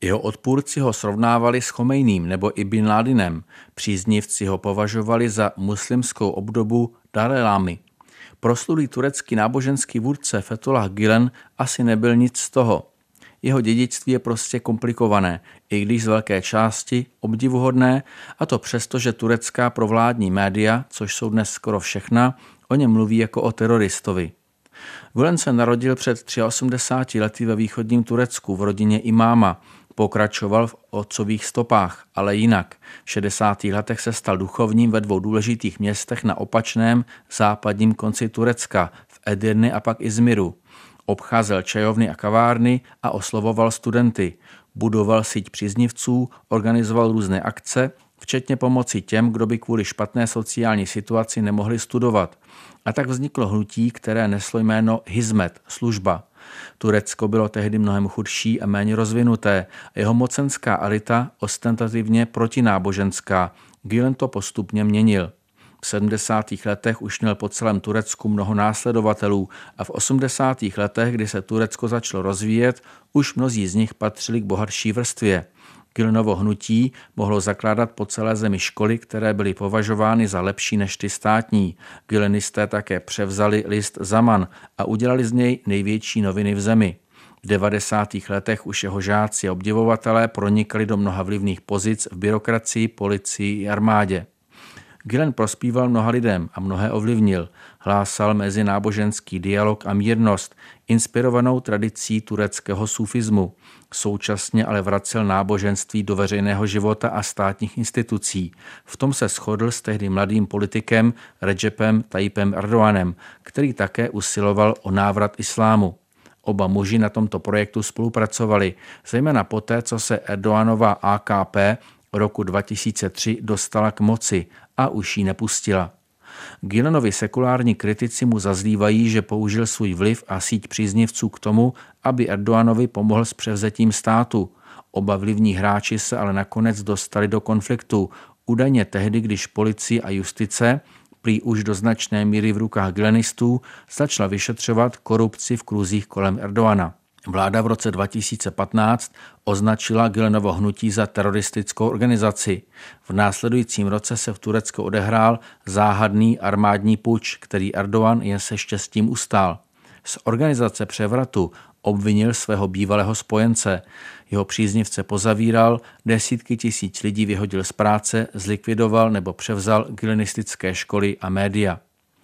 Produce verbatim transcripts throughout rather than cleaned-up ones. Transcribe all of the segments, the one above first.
Jeho odpůrci ho srovnávali s Chomejným nebo i Bin Ládinem. Příznivci ho považovali za muslimskou obdobu Dalajlámy. Proslulý turecký náboženský vůdce Fethullah Gülen asi nebyl nic z toho. Jeho dědictví je prostě komplikované, i když z velké části obdivuhodné, a to přesto, že turecká provládní média, což jsou dnes skoro všechna, o něm mluví jako o teroristovi. Gülen se narodil před osmdesáti třemi lety ve východním Turecku v rodině imáma. Pokračoval v otcových stopách, ale jinak. V šedesátých letech se stal duchovním ve dvou důležitých městech na opačném západním konci Turecka, v Edirne a pak Izmiru. Obcházel čajovny a kavárny a oslovoval studenty. Budoval síť příznivců, organizoval různé akce, včetně pomoci těm, kdo by kvůli špatné sociální situaci nemohli studovat. A tak vzniklo hnutí, které neslo jméno Hizmet, služba. Turecko bylo tehdy mnohem chudší a méně rozvinuté. Jeho mocenská elita ostentativně protináboženská. Gülen to postupně měnil. V sedmdesátých letech už měl po celém Turecku mnoho následovatelů a v osmdesátých letech, kdy se Turecko začalo rozvíjet, už mnozí z nich patřili k bohatší vrstvě. Gülenovo hnutí mohlo zakládat po celé zemi školy, které byly považovány za lepší než ty státní. Gülenisté také převzali list Zaman a udělali z něj největší noviny v zemi. V devadesátých letech už jeho žáci a obdivovatelé pronikali do mnoha vlivných pozic v byrokracii, policii i armádě. Gülen prospíval mnoha lidem a mnohé ovlivnil. Hlásal mezináboženský dialog a mírnost, inspirovanou tradicí tureckého sufismu. Současně ale vracel náboženství do veřejného života a státních institucí. V tom se shodl s tehdy mladým politikem Recepem Tayyipem Erdoganem, který také usiloval o návrat islámu. Oba muži na tomto projektu spolupracovali, zejména poté, co se Erdoganova A K P roku dva tisíce tři dostala k moci a už ji nepustila. Gülenovi sekulární kritici mu zazlívají, že použil svůj vliv a síť příznivců k tomu, aby Erdoganovi pomohl s převzetím státu. Oba vlivní hráči se ale nakonec dostali do konfliktu, údajně tehdy, když policie a justice, prý už do značné míry v rukách gülenistů, začala vyšetřovat korupci v kruzích kolem Erdogana. Vláda v roce dva tisíce patnáct označila Gülenovo hnutí za teroristickou organizaci. V následujícím roce se v Turecku odehrál záhadný armádní puč, který Erdogan jen se štěstím ustál. Z organizace převratu obvinil svého bývalého spojence. Jeho příznivce pozavíral, desítky tisíc lidí vyhodil z práce, zlikvidoval nebo převzal gülenistické školy a média.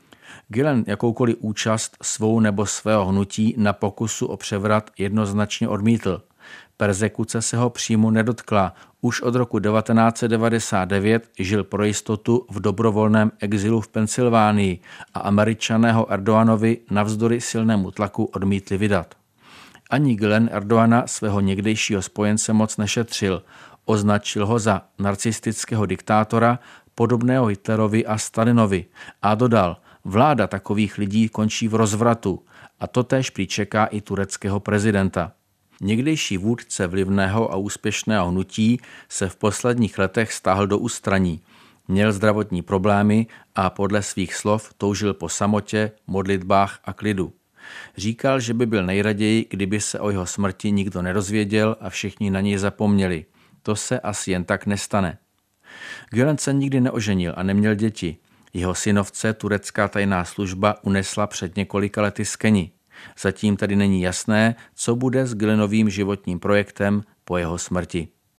Gülen jakoukoliv účast svou nebo svého hnutí na pokusu o převrat jednoznačně odmítl. Perzekuce se ho přímo nedotkla. Už od roku devatenáct set devadesát devět žil pro jistotu v dobrovolném exilu v Pensylvánii a Američané ho Erdoganovi navzdory silnému tlaku odmítli vydat. Ani Gülen Erdogana, svého někdejšího spojence, moc nešetřil. Označil ho za narcistického diktátora, podobného Hitlerovi a Stalinovi, a dodal: vláda takových lidí končí v rozvratu, a to též prý čeká i tureckého prezidenta. Někdejší vůdce vlivného a úspěšného hnutí se v posledních letech stáhl do ústraní. Měl zdravotní problémy a podle svých slov toužil po samotě, modlitbách a klidu. Říkal, že by byl nejraději, kdyby se o jeho smrti nikdo nedozvěděl a všichni na něj zapomněli. To se asi jen tak nestane. Gülen se nikdy neoženil a neměl děti. Jeho synovce turecká tajná služba unesla před několika lety z Keni. Zatím tedy není jasné, co bude s Gülenovým životním projektem po jeho smrti.